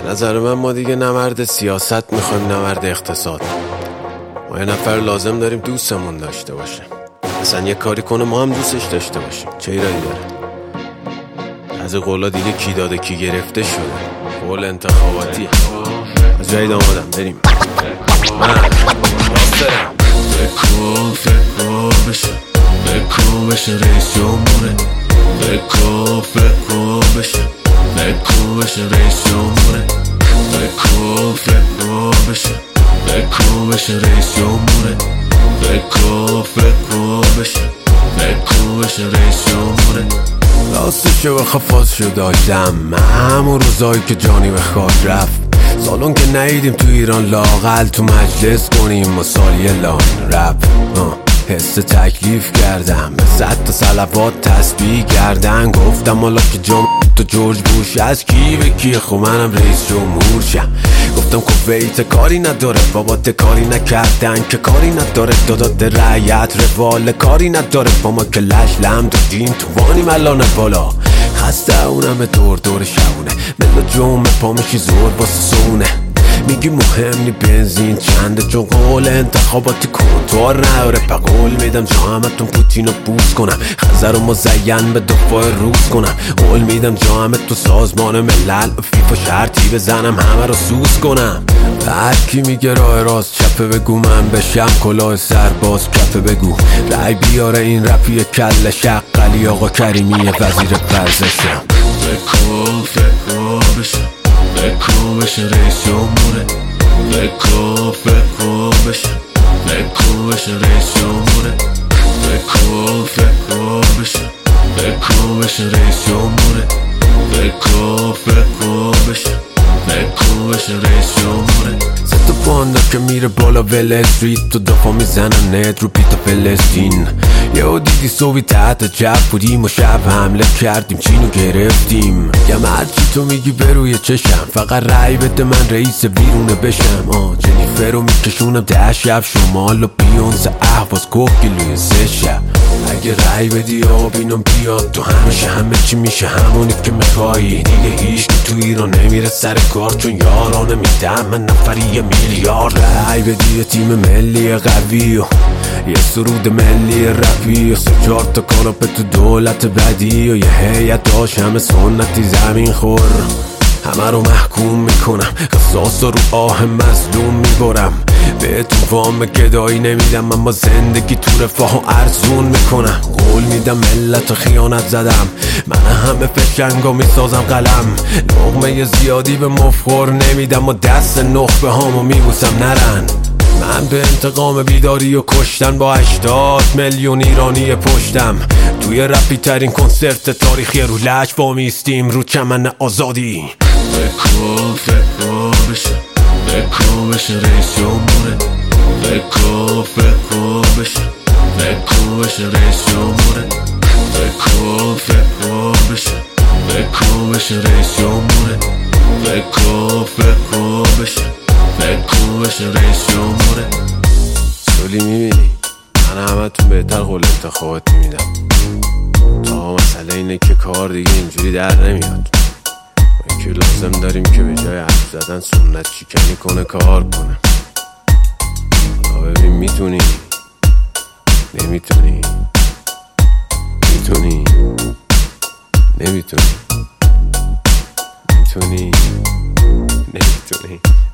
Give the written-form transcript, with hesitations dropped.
نظر من ما دیگه نه مرد سیاست میخوایم نه مرد اقتصاد. ما یه نفر لازم داریم دوستمون داشته باشه، اصلا یه کاری کنه ما هم دوستش داشته باشیم. چه ایرادی داره؟ از قولا دیگه کی داده کی گرفته شده، قول انتخاباتی. از جایی آمادم بریم. من ناصرم. فکر بشه رئیس جمهوره. فکر بشه رئیس جمهوره. فکر بشه رئیس جمهوره. فکر بشه رئیس جمهوره. راستشو بخوا فازشو داشتم همون روزایی که جانی به خاک رفت. سالون که نیدیم تو ایران، لاقل تو مجلس کنیم مسالی لان رپ. حس تکلیف کردم به 100 تا صلوات تسبیح کردن. گفتم حالا که تو جورج بوش از کی به کی، خب منم رئیس جمهور شم. گفتم کویت کاری نداره، بابات کاری نکردن که کاری نداره، دادات رعیت روال کاری نداره. با ما که لش لم دادیم تو وانیم الان بالا. خسته اونم دور شبونه، ملا جمعه پا میشی زور واسه سونه. میگی مهم نی بنزین چنده، چون قول انتخاباتی کنتور نداره. پا قول میدم جا همتون پوتینو بوس کنم، خزر و مزین به دفاع روز کنم. قول میدم جا همه تو سازمان ملل فیفا شرطی بزنم همه رو سوز کنم. هر کی میگه راه راست چپه بگو، من بشم کلاه سرباز کفه بگو. رای بیاره این رپی کل شقلی آقا کریمی وزیر ورزشم. فکر بشه رئیس جمهوره. فکر بشه رئیس جمهوره. فکر بشه رئیس جمهوره. فکر بشه رئیس جمهوره. ست پاندا که میره بالا ول استریت، تو دفاع میزنن نت رو پیتا فلسطین. یهو دیدی صبحی تحت جب بودیم و شب حمله کردیم چینو گرفتیم. یم هرچی تو میگی بروی چشم، فقط رای بده من رئیس بیرونه بشم. جنیفر رو میکشونم 10 شب شمال و بیونس احواز کوکیلوی 3 شب. اگه رای بدی آبینم بیاد تو، همه چی میشه همونی که میخوایی. دیگه هیچ تو ایران نمیره سر کار، چون یارانه میدم من نفری 1 میلیارد. رای بدی تیم ملی قوی و یه سرود ملی رپی و 3-4 تا کاناپه تو دولت بدی و یه هیئت داشت همه سنتی زمین خور. همه رو محکوم میکنم، قصاص رو آه مظلوم میبرم. بهتون وام گدایی نمیدم، اما زندگی تو رفاه و ارزون میکنم. قول میدم ملت خیانت زدم، من همه فشنگا میسازم قلم. لقمه زیادی به مفخور نمیدم و دست نخبه هامو میبوسم نرن. من به انتقام بیداری و کشتن با 80 میلیون ایرانی پشتم. توی رپی ترین کنسرت تاریخی رو لج وامیستیم رو چمن آزادی. فکر بشه رئیس جمهوره. فکر بشه رئیس جمهوره. فکر بشه رئیس جمهوره. فکر بشه رئیس جمهوره. سولی میبینی من همه تون بهتر قول انتخاباتی میدم. تا مسئله اینه که کار دیگه اینجوری در نمیاد. ما که لازم داریم که به جای حرف زدن سنت شکنی کنه کار کنه. حالا ببین میتونی نمیتونی، میتونی نمیتونی، میتونی نمیتونی.